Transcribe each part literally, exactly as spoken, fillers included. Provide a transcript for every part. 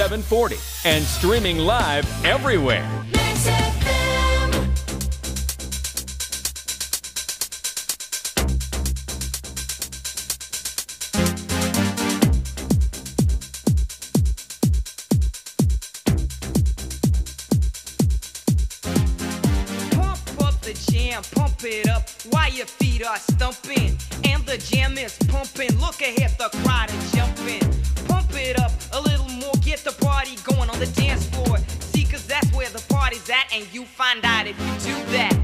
seven forty and streaming live everywhere. Mix F M. Pump up the jam, pump it up while your feet are stumping. And the jam is pumping. Look ahead, the crowd is jumping. Pump it up a little more, get the party going on the dance floor. See, cause that's where the party's at, and you find out if you do that.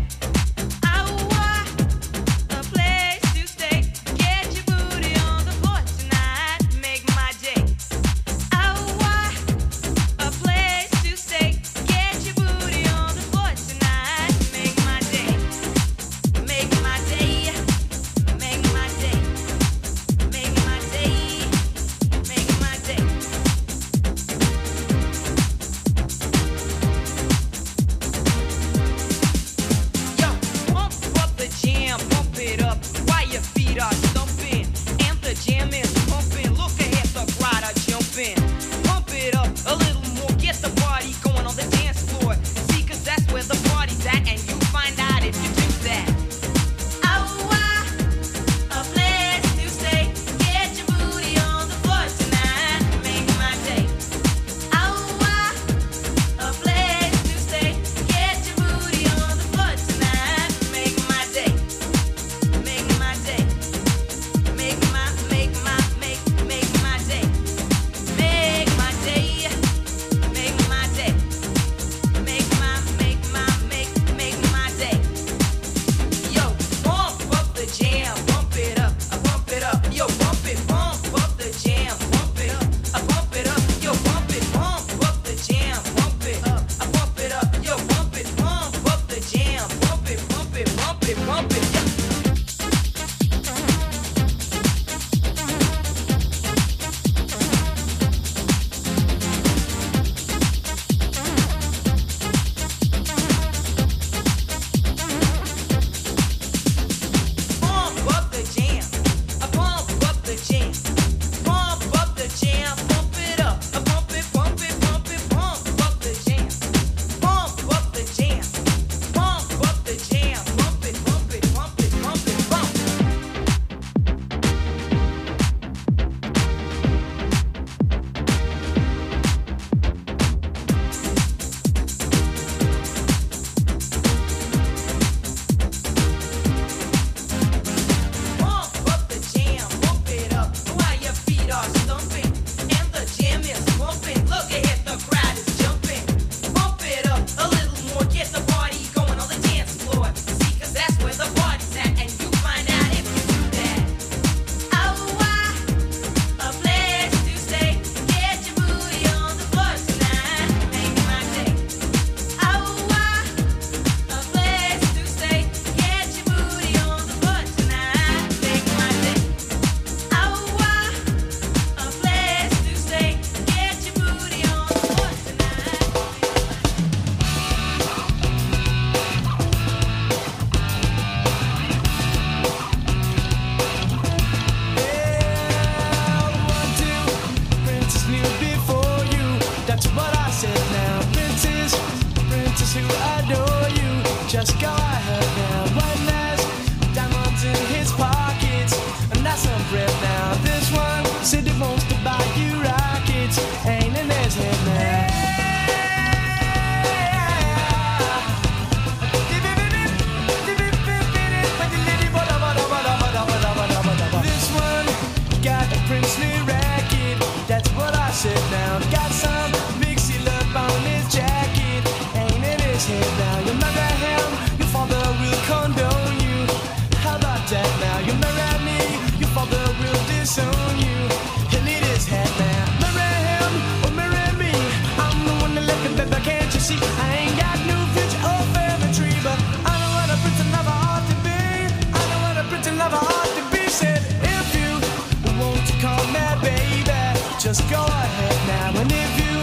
Just go ahead now, and if you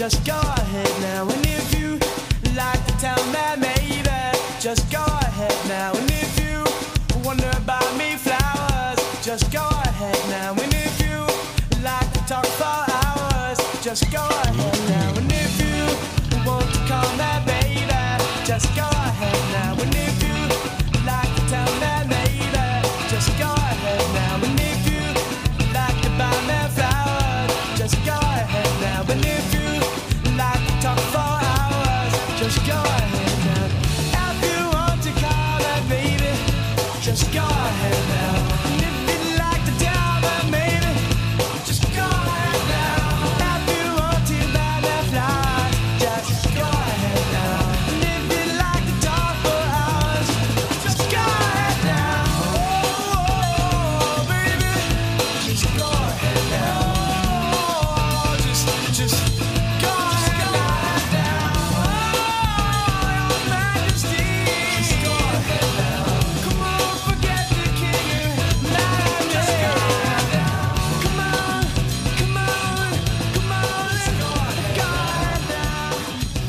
just go ahead now. And if you like to tell me, maybe, just go ahead now. And if you wonder about me flowers, just go ahead now. And if you like to talk for hours, just go ahead now. And if you want to call me baby, just go ahead now. And if you like to tell me maybe, just go ahead now. And if you like to buy me flowers, just go ahead now. And if you like to talk for hours, just go ahead now. If you want to call me baby, just go ahead now. And if you like to tell me maybe, just go ahead now. If you want to buy me flowers, just go ahead now. And if you like to talk for hours, just go ahead now. Oh, baby, just go ahead now. Oh, just, just go ahead now. Oh, Your Majesty, just go ahead now. Come on, forget the king and majesty. Come on, come on, come on, let's go ahead now.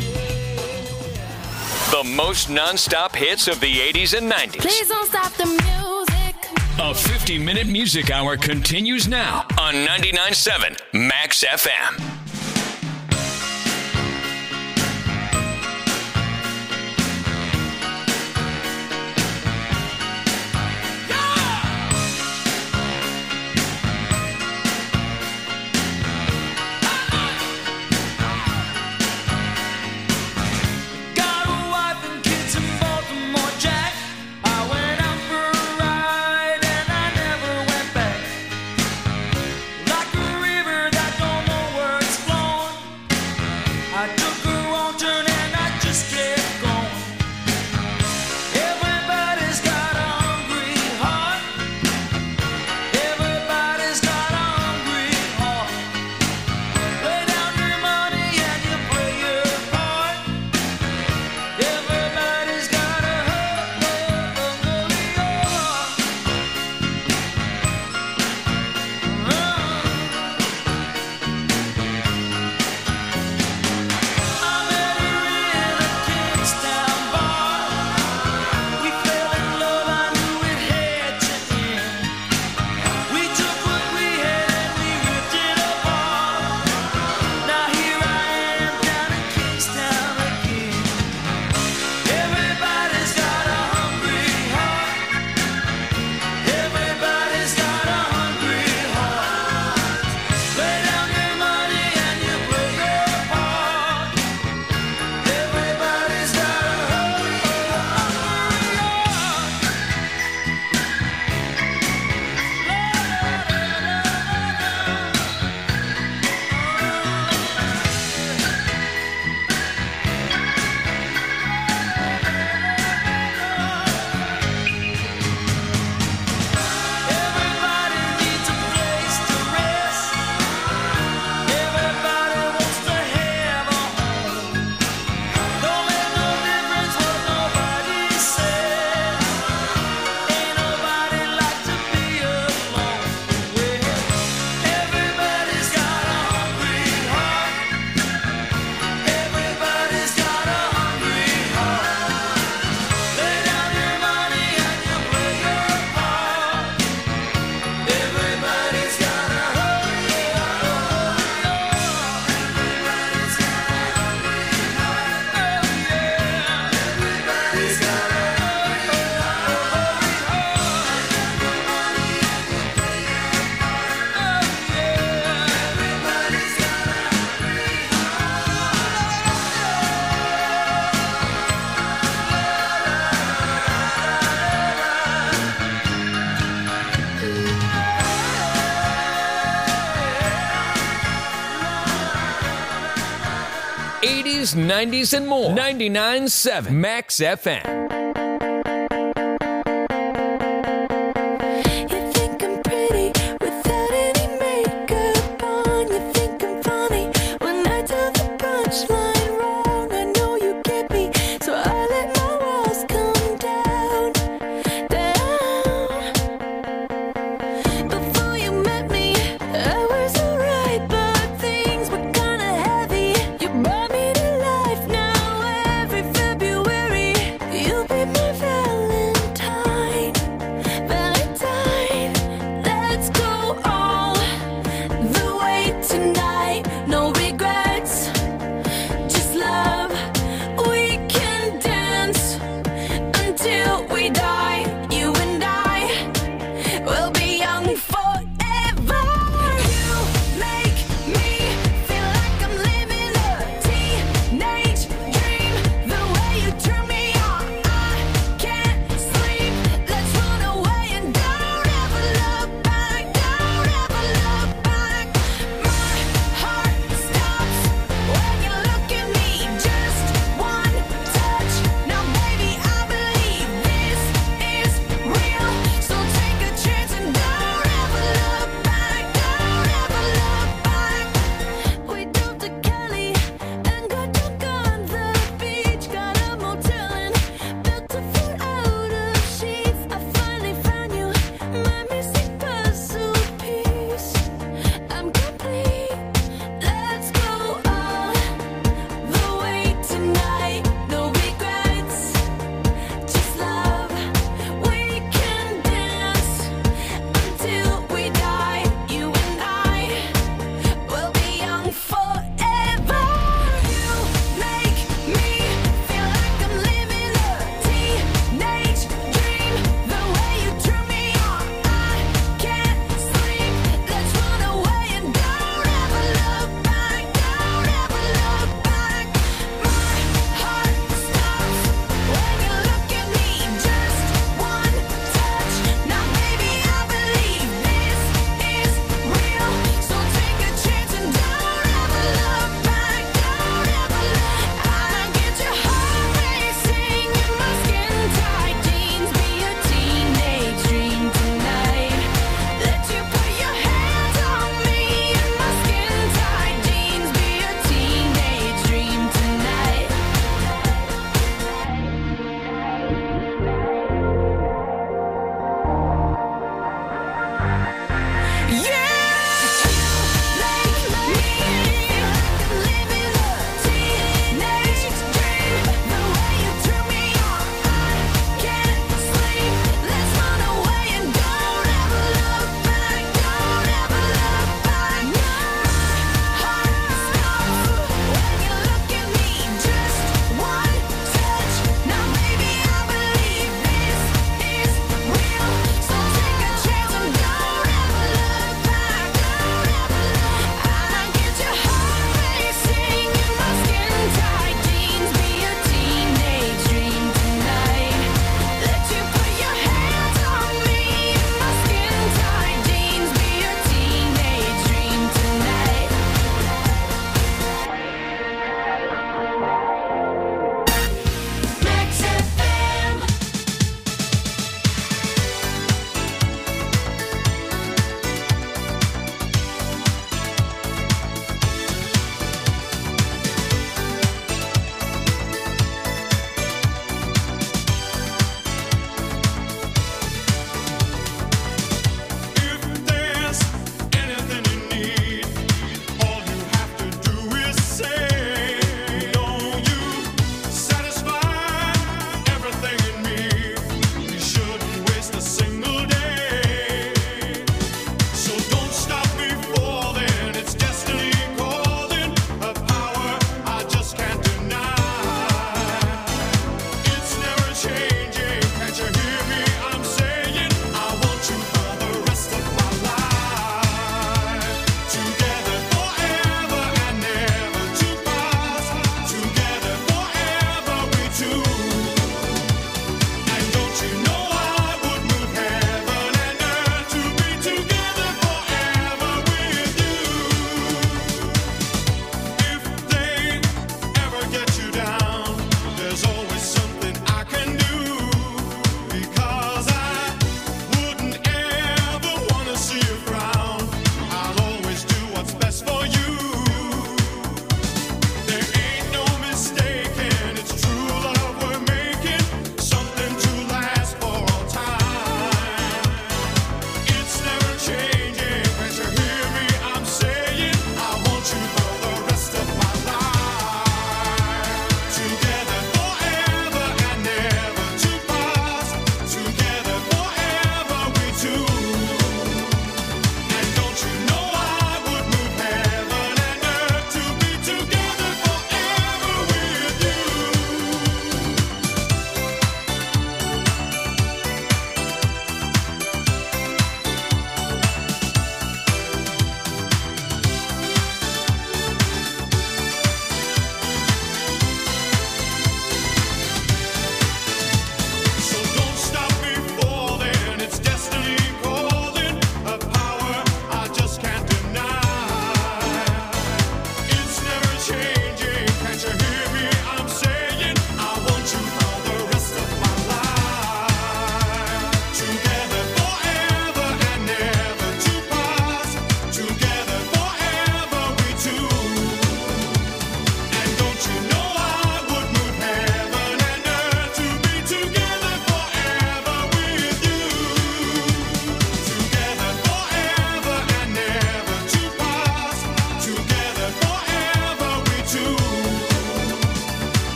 Yeah. The most non-stop hits of the eighties and nineties. Please don't stop the music. A fifty-minute music hour continues now on ninety-nine point seven Max F M. Got a wife and kids in Baltimore, Jack. I went out for a ride and I never went back. Like a river that don't know where it's flowing, I took a wrong turn and I just kept going. Everybody's got a hungry heart. Everybody's got a hungry heart. Lay down your money and you play your part. Everybody's got a hungry heart. I met her in a Kingstown bar. We fell in love, I knew it had to end. We took what we had and we ripped it apart. Now here I am down in Kingstown again. Everybody's got a hungry heart. Everybody's got a hungry heart. Lay down your money and you play your part. Everybody's got a hungry heart. Everybody needs a place to rest. Everybody wants to have a home. Don't make no difference what nobody says. Ain't nobody like to be alone. Well, everybody's got a hungry heart. Everybody's got a hungry heart. Lay down your money and you play your part. Everybody's got a hungry heart. Everybody's got a hungry heart. Oh yeah. Everybody's got a hungry eighties, nineties, and more. ninety-nine point seven Max F M. You think I'm pretty without any makeup on. You think I'm funny when I tell the punchline wrong. I know you get me, so I let my walls come down, down. Before you met me, I was alright, but things were kinda heavy. You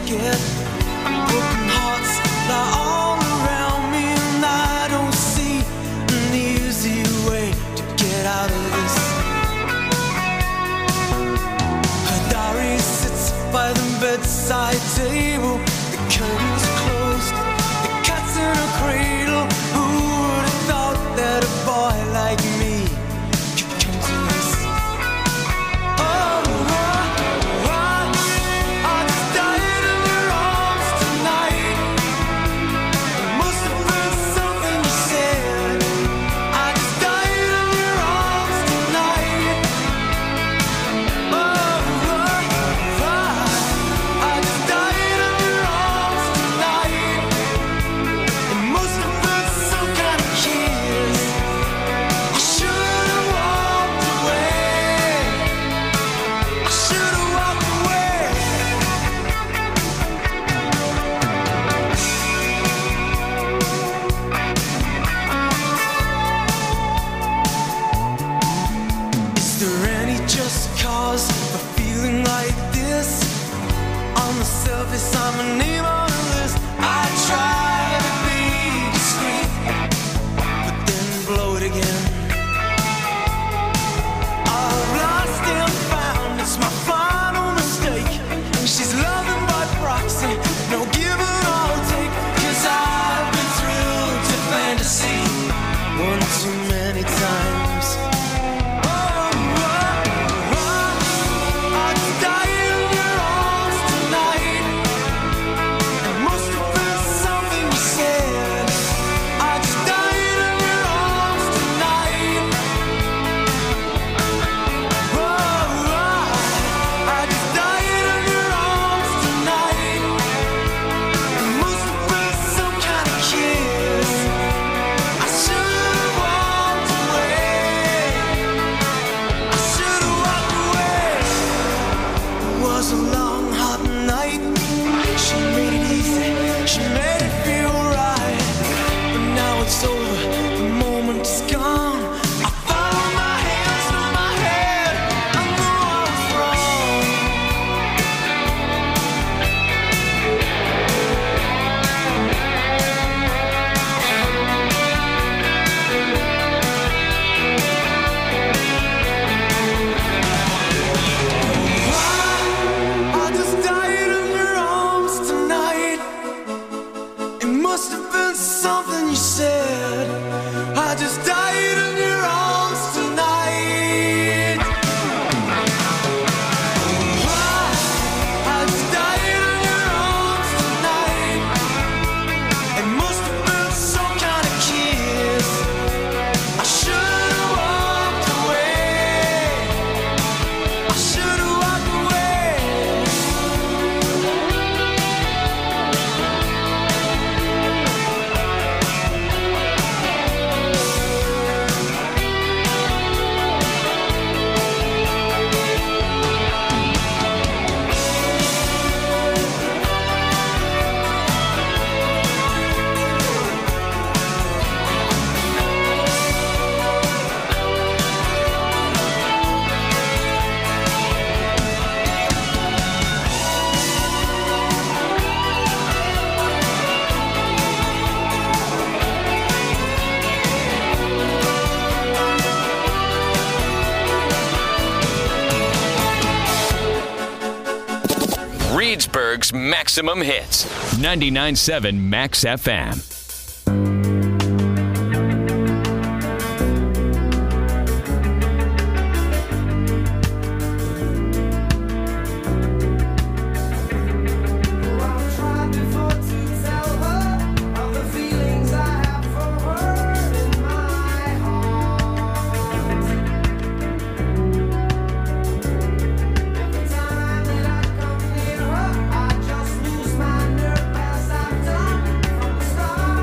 forget. Broken hearts lie all around me, and I don't see an easy way to get out of this. Her diary sits by the bedside table. The curtains closed, the cat's in a cradle. Who would have thought that a boy like me could come to this? Oh, I, I, I just died in your arms tonight. It must have been something you said. I just died in your arms tonight. Oh, I, I, I just died in your arms tonight. It must have been some kind of kiss. I should have walked away. I should have walked away. Is there any just cause for feeling like this? On the surface, I'm a name on a list. I try to be discreet, but then blow it again. I've lost and found, it's my final mistake. And she's loving by proxy, no give and I'll take. Cause I've been thrilled to fantasy one too many times. Oh, I, I, I just died in your arms tonight. It must have been something you said. I just died in your arms tonight. Oh, I, I just died in your arms tonight. It must have been some kind of kiss. I should have walked away. I should have walked away. It was a long, hot night. She made it easy. She made it feel right. But now it's over. The moment is gone. I found my hands through my head. I knew I was wrong. I just died in your arms tonight. It must have been something you said. I just died in your arms tonight. I just died in your arms tonight. It must have been some kind of kiss. I should have walked away. I should have walked away. Reedsburg's maximum hits. ninety-nine point seven Max F M. I've tried before to tell her of the feelings I have for her in my heart. Every time that I come near her, I just lose my nerve as I've done from the start.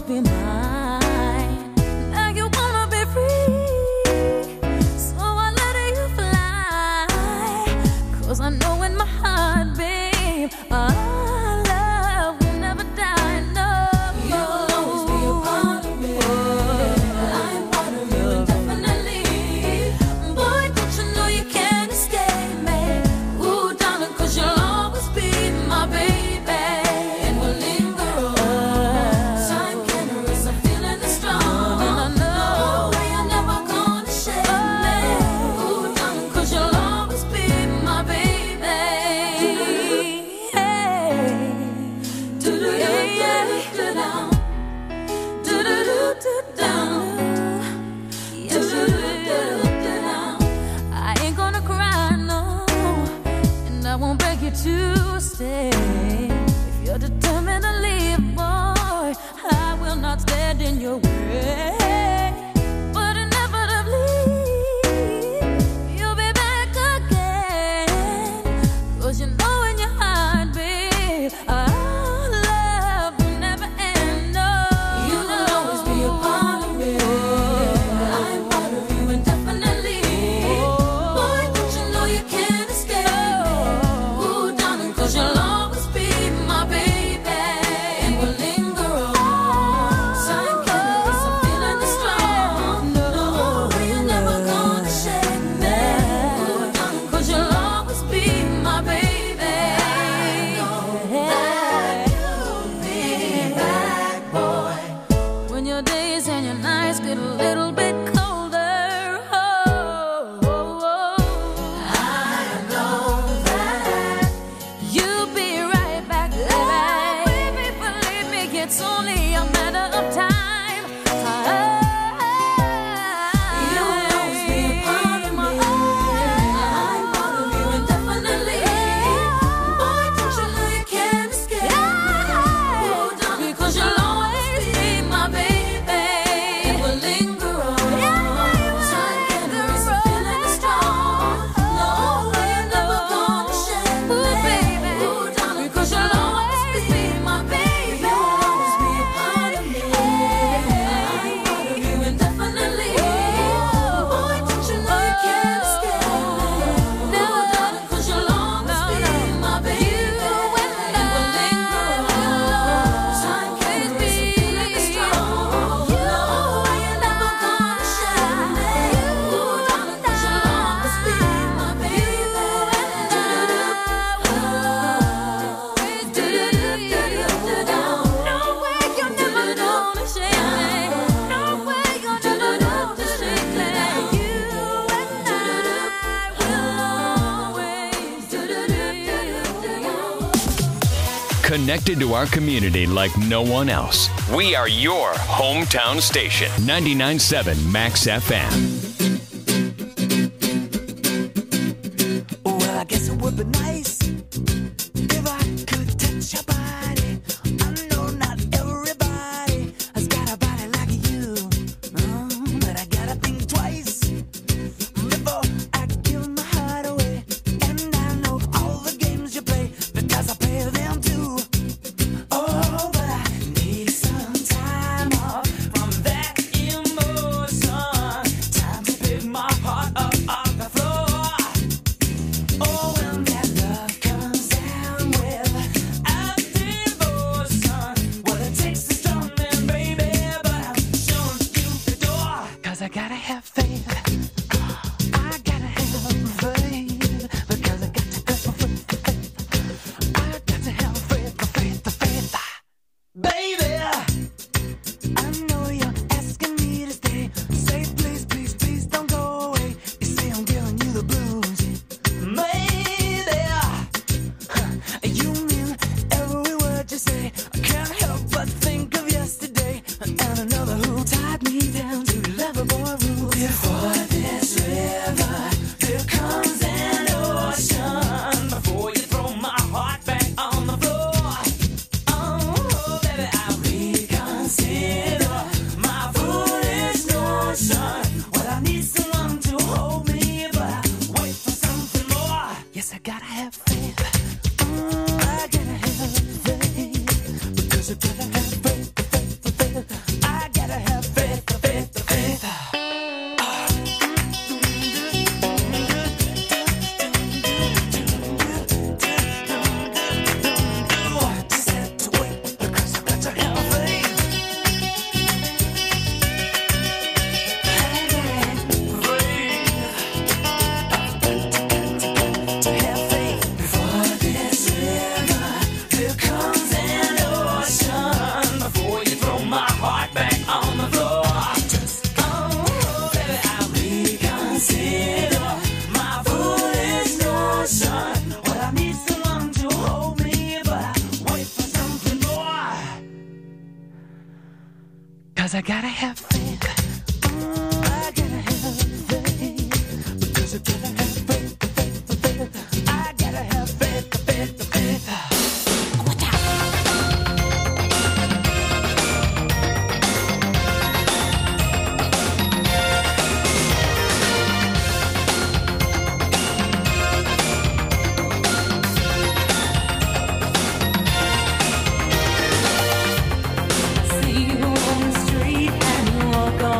be mine. Now you wanna be free, so I let you fly. Cause I know in my heart, babe, our love will never die. No, you'll always be a part of me. I'm part of you indefinitely. Boy, don't you know you can't escape me? Ooh, darling, cause you'll always be my baby. And we'll linger on. Time can erase a feeling that's strong. And I know you're never gonna shake me. Ooh, darling, cause you'll always be my baby. Hey. Do-do-do-do-do-down. Do-do-do-do-down. Do-do-do-do-down. I ain't gonna cry, no, and I won't beg you to stay. If you're determined to leave, boy, I will not stand in your way. But inevitably, you'll be back again. Cause you know in your heart, babe, our love will never end. No, you will always be a part of me. I'm part of you indefinitely. Boy, don't you know you can't escape me? Ooh, darling, cause you'll always be my baby. And we'll linger on. Time can erase a feeling that's strong. No, you're never gonna shake me. Ooh, darling, cause you'll always be my baby. You'll be back, boy. When your days and your nights get a little bit colder, oh, oh, oh. I know that you'll be right back, baby. Baby, believe me, it's only a matter of time. You will always be a part of me. I'm part of you indefinitely. Boy, don't you know you can't escape? Oh, darling, because you'll always be my baby. And we'll linger on. Time can erase a feeling that's strong. No, you're never gonna shake me. Oh, darling, because you'll always be my baby. You'll always be a part of me. I'm part of you indefinitely. Boy, don't you know you can't escape me? No, darling, because you'll always be my baby. And we'll linger on. Time can erase a feeling that's strong. No, you're never gonna shake me. Oh, darling, because you'll always be my baby. Do-do-do-do-do-do-down. No way you're never gonna shake me. No way you're never gonna shake me. You and I will always do-do-do-do-do-down. Connected to our community like no one else. We are your hometown station. ninety-nine point seven Max F M. Well, I guess it would be nice if I could touch your body. I know not everybody has got a body like you, mm, but I gotta think twice before I give my heart away. And I know all the games you play because I play them too. Oh, but I need some time off from that emotion. Time to Because I gotta have faith. I gotta have faith. Because I gotta have faith, faith, faith. I gotta have faith, faith, faith. See you on the street and you walk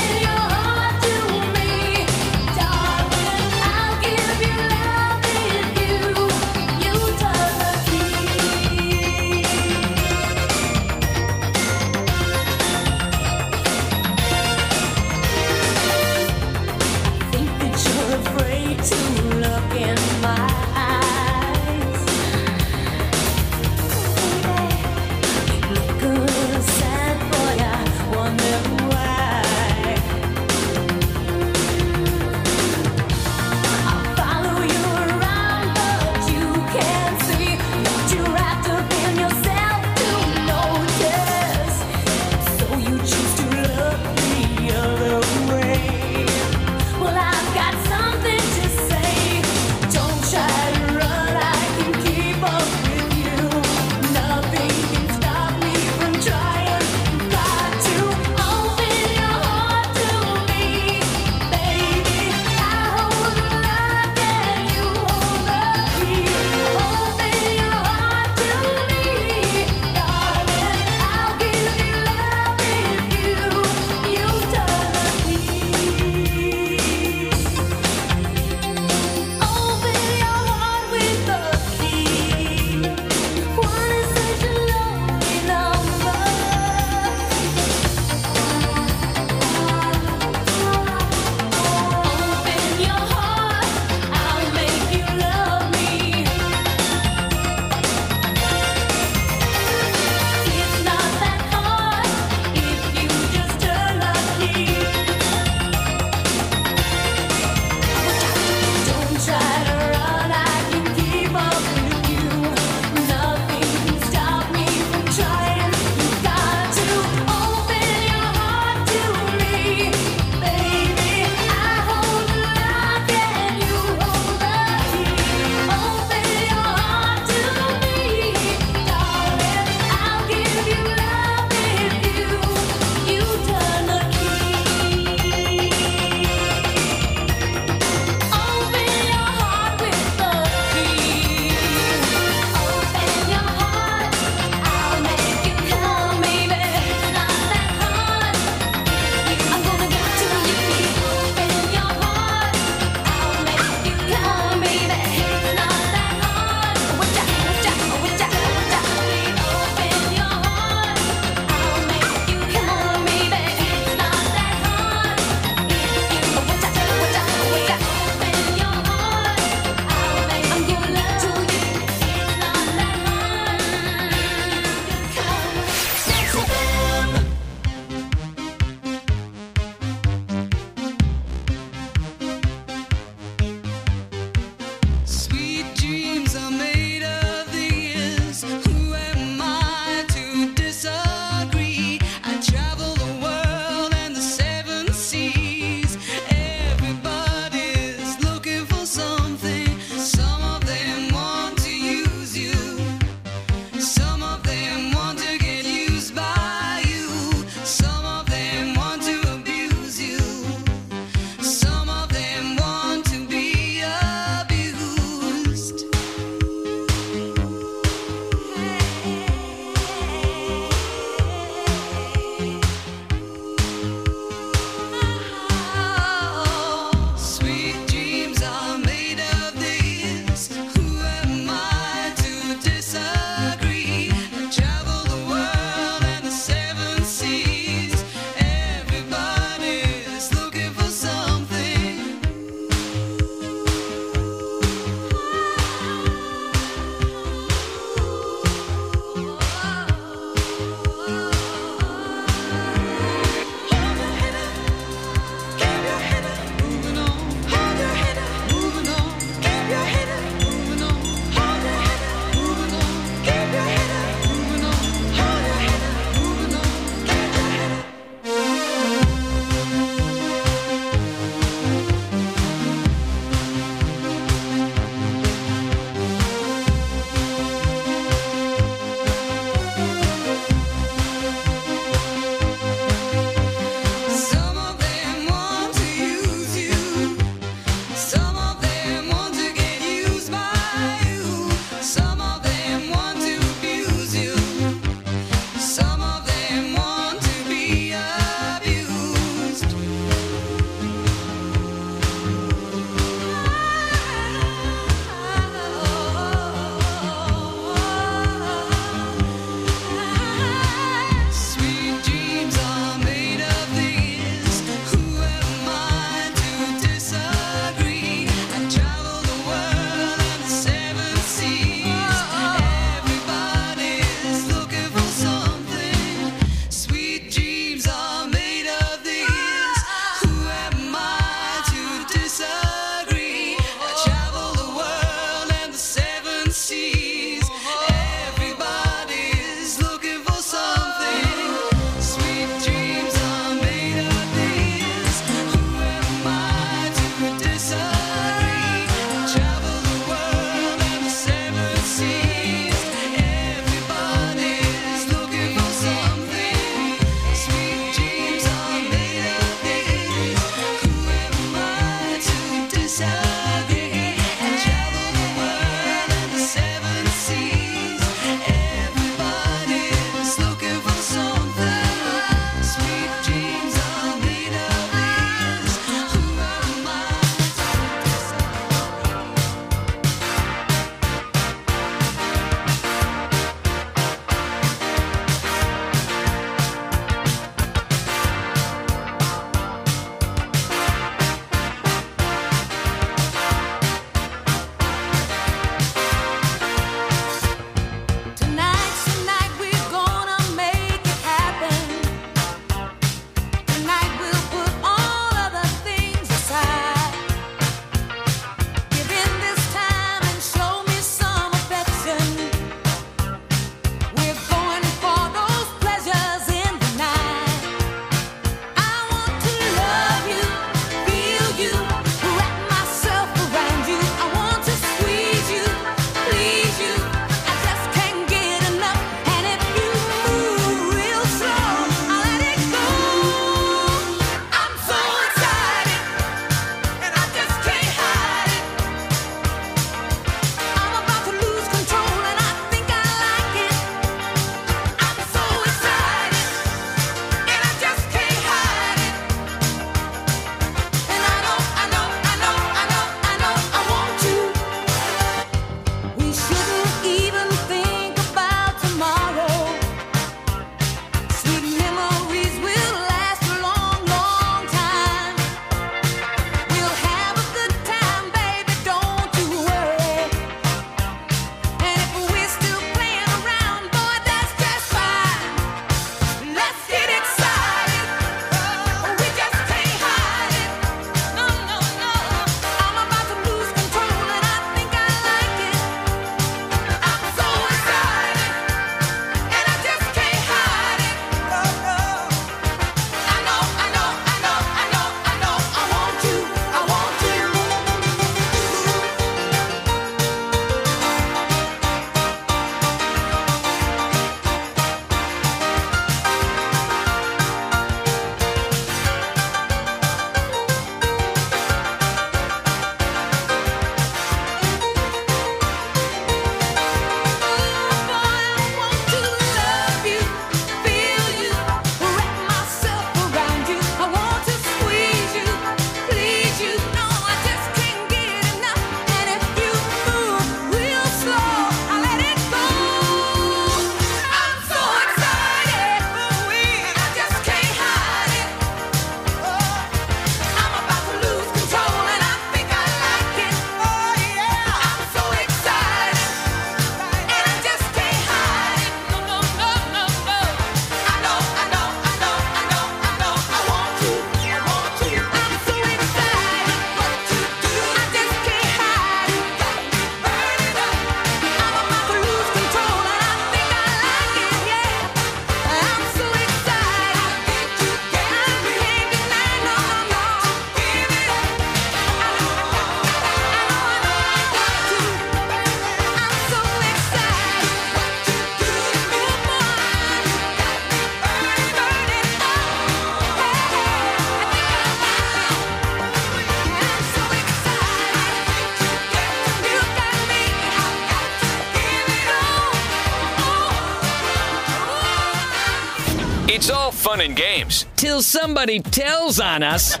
It's all fun and games. Till somebody tells on us.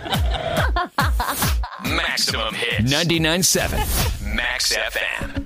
Maximum Hits. ninety-nine point seven Max F M.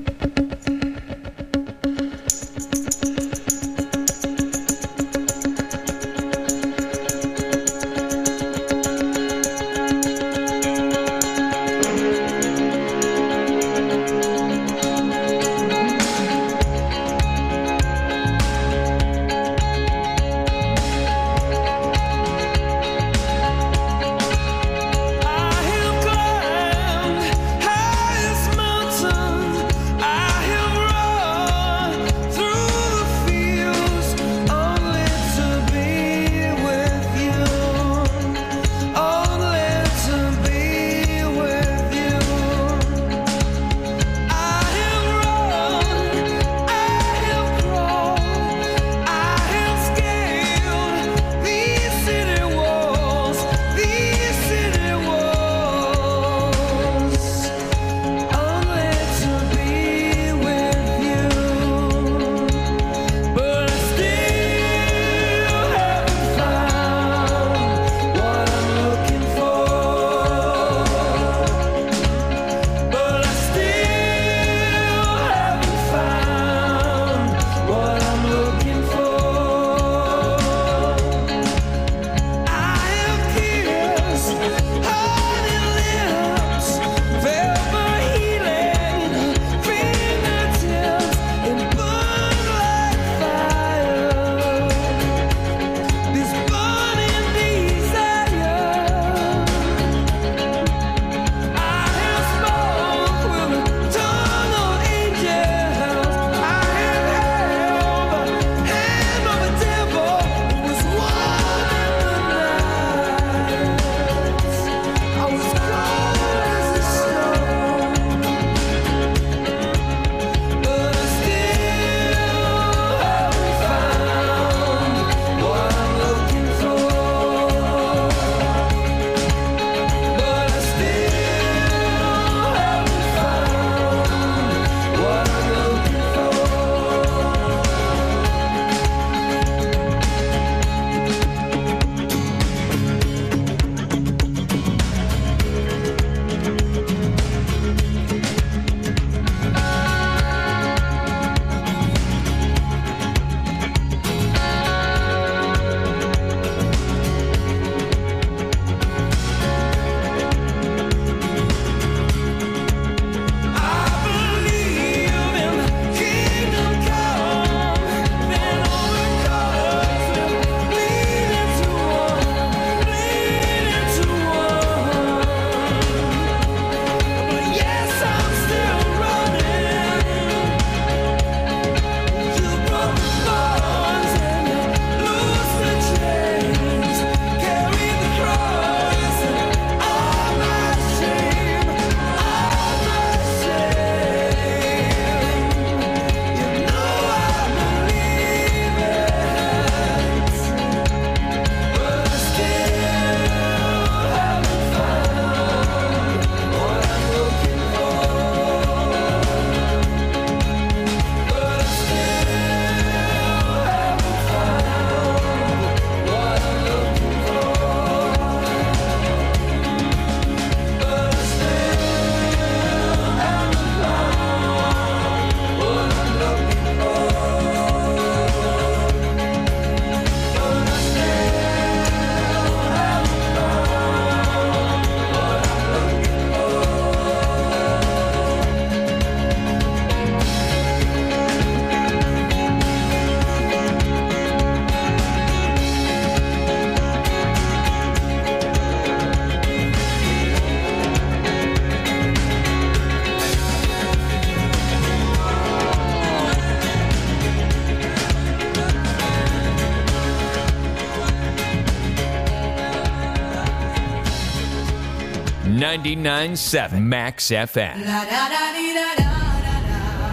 ninety-nine point seven Max F M. La da da dee da da da da.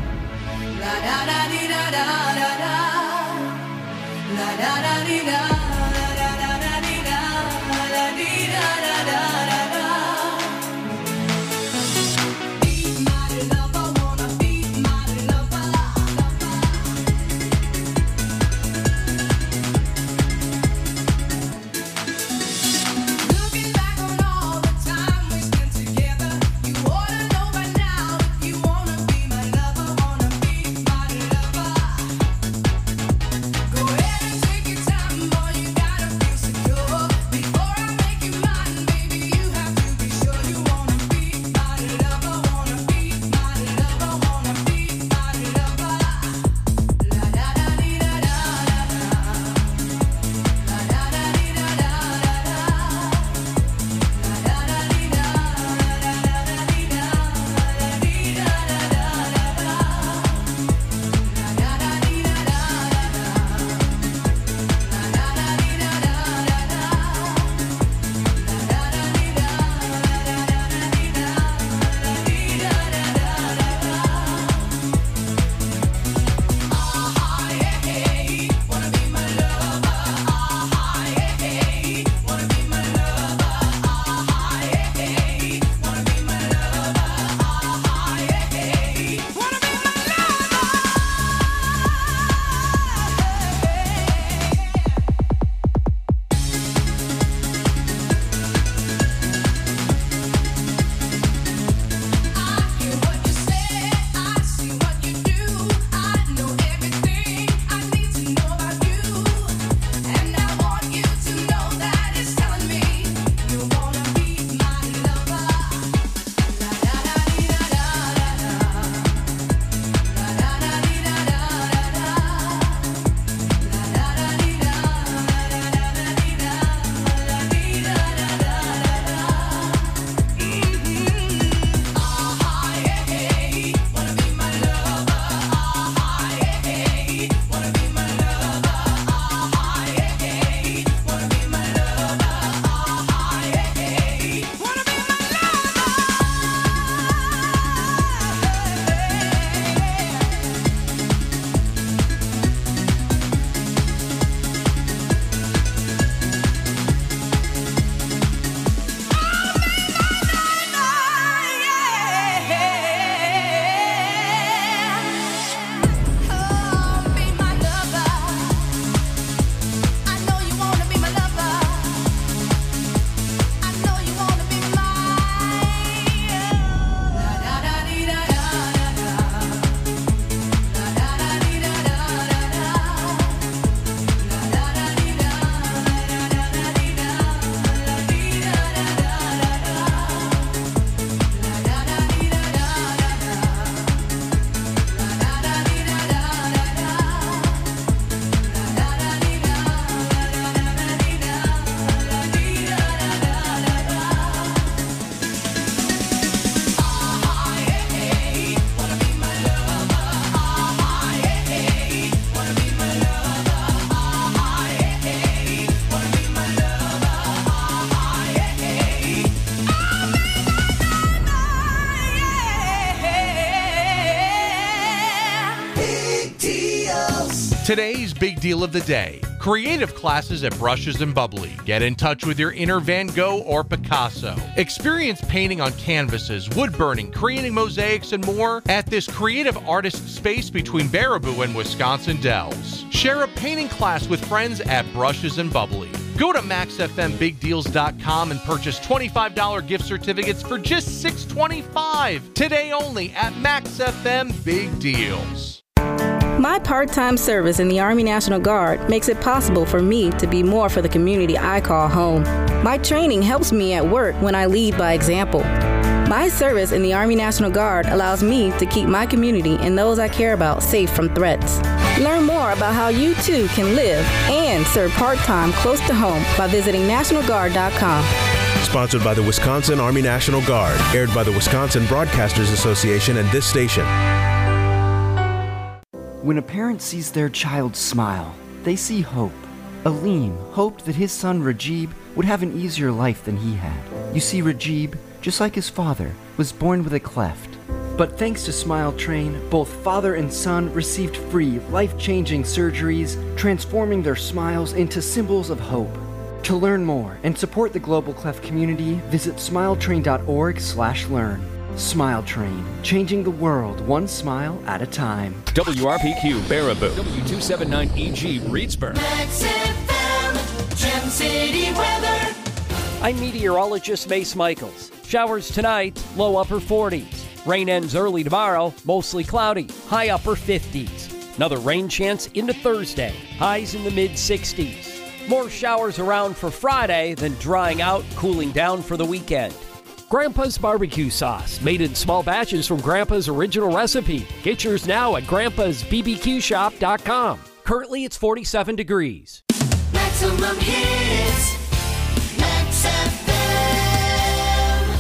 La da da dee da da da da. La da da dee da da da da dee da da dee da da da da da. Be my lover, wanna be my lover, lover. Today's big deal of the day. Creative classes at Brushes and Bubbly. Get in touch with your inner Van Gogh or Picasso. Experience painting on canvases, wood burning, creating mosaics, and more at this creative artist space between Baraboo and Wisconsin Dells. Share a painting class with friends at Brushes and Bubbly. Go to max f m big deals dot com and purchase twenty-five dollars gift certificates for just six dollars and twenty-five cents. Today only at Max F M Big Deals. My part-time service in the Army National Guard makes it possible for me to be more for the community I call home. My training helps me at work when I lead by example. My service in the Army National Guard allows me to keep my community and those I care about safe from threats. Learn more about how you too can live and serve part-time close to home by visiting national guard dot com. Sponsored by the Wisconsin Army National Guard. Aired by the Wisconsin Broadcasters Association and this station. When a parent sees their child smile, they see hope. Aleem hoped that his son Rajib would have an easier life than he had. You see, Rajib, just like his father, was born with a cleft. But thanks to Smile Train, both father and son received free, life-changing surgeries, transforming their smiles into symbols of hope. To learn more and support the Global Cleft community, visit smile train dot org slash learn. Smile Train, changing the world one smile at a time. W R P Q Baraboo, W two seventy-nine E G Reedsburg. Max F M, Gem City weather. I'm meteorologist Mace Michaels. Showers tonight, low upper forties. Rain ends early tomorrow, mostly cloudy, high upper fifties. Another rain chance into Thursday, highs in the mid sixties. More showers around for Friday, then drying out, cooling down for the weekend. Grandpa's barbecue sauce, made in small batches from Grandpa's original recipe. Get yours now at grandpas b b q shop dot com. Currently, it's forty-seven degrees. Maximum hits. Max F M.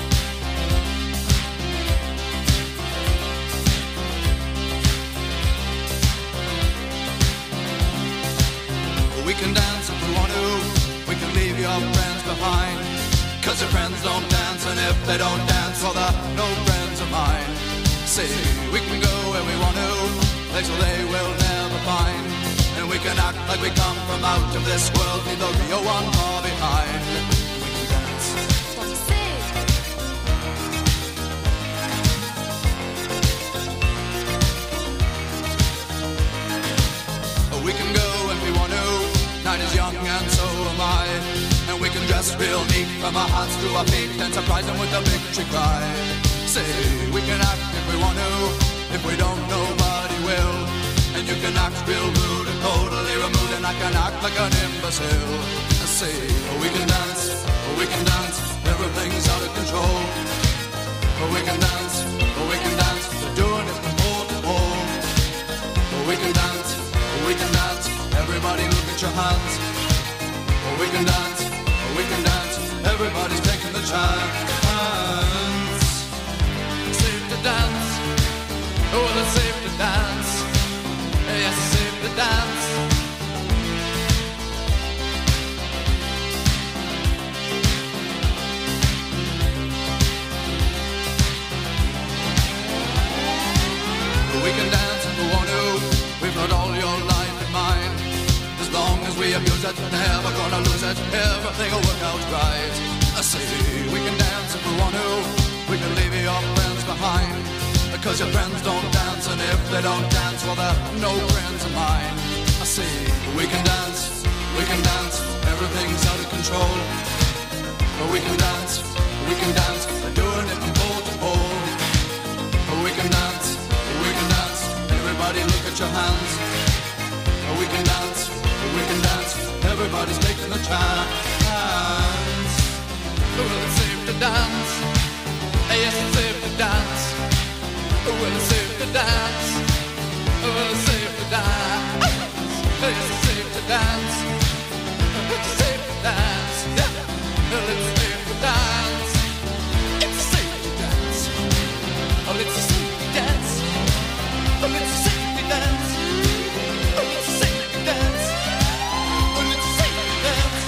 We can dance if we want to. We can leave your friends behind. Cause your friends don't dance, and if they don't dance, well, they're no friends of mine. See, we can go where we want to, places they will never find. And we can act like we come from out of this world, leave the real one far behind. We can dance. We can go when we want to, night is young and so am I. And we can dress real neat from our hearts to our feet and surprise them with a victory cry. Say, we can act if we want to, if we don't, nobody will. And you can act real rude and totally removed, and I can act like an imbecile. Say, we can dance, we can dance, everything's out of control. We can dance, we can dance, we're doing it from pole to pole. We can dance, we can dance, everybody look at your hands. We can dance, we can dance, everybody's taking the chance. Safe to dance, oh, it's safe to dance. Yes, it's safe to dance. We can dance if we want to, we've got all your life in mind. As long as we abuse it, never gonna lose it, everything will work out right. I say, we can dance if we want to, we can leave your friends behind. Because your friends don't dance, and if they don't dance, well, they're no friends of mine. I say, we can dance, we can dance, everything's out of control. But we can dance, we can dance, we're doing it from pole to pole. But we can dance, we can dance, everybody look at your hands. We can dance, we can dance, everybody's taking the chance. Well, it's safe to dance, yes, it's safe to dance. Well, it's safe to dance, well, it's safe to dance. Yes, it's safe to dance, it's safe to dance. Well, it's safe to dance, it's safe to dance. Oh, it's safe to dance, oh, it's safe to dance. Oh, it's safe to dance, oh, it's safe to dance.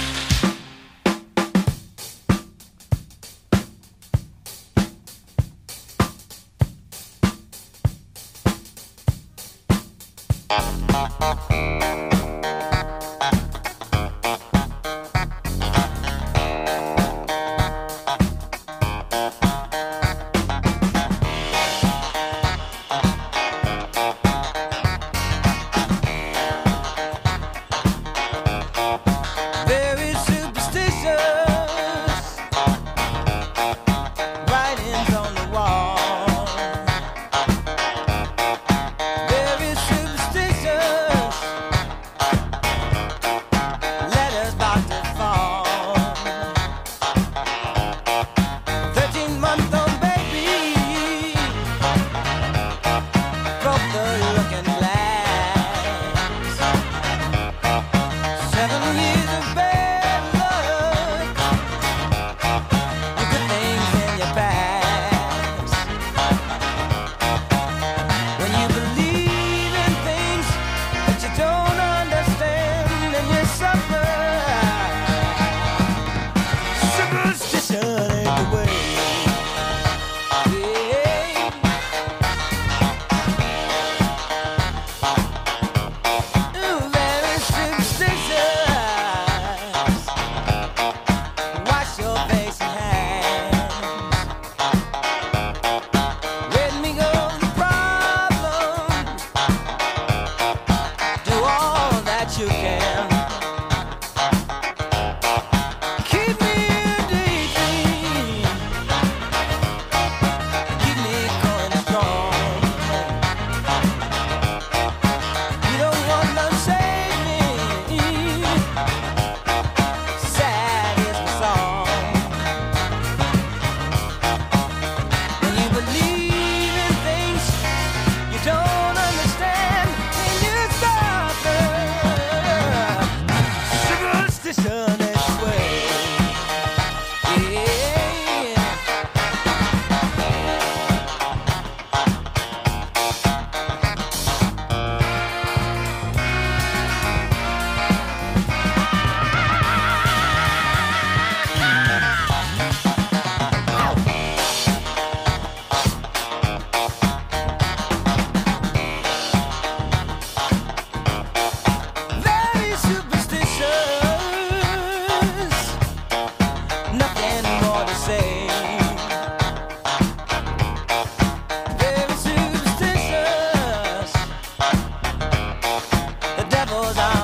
Very superstitious, writings on the wall. Very superstitious, letters about to fall. Thirteen-month-old baby broke the looking glass. Seven years of bad luck, and good things in your past. When you believe in things that you don't understand, and you suffer. Superstition ain't the way. Yeah. Ooh, very superstitious. Wash your face and hands. Let me go the problem. Do all that you can. Keep me daydream. Keep me going strong. You don't want to save me. Sad is the song. When you believe in things you don't understand, and you suffer. Superstition is the way. Yeah. Very superstitious, nothing more to say. Very superstitious, the devil's on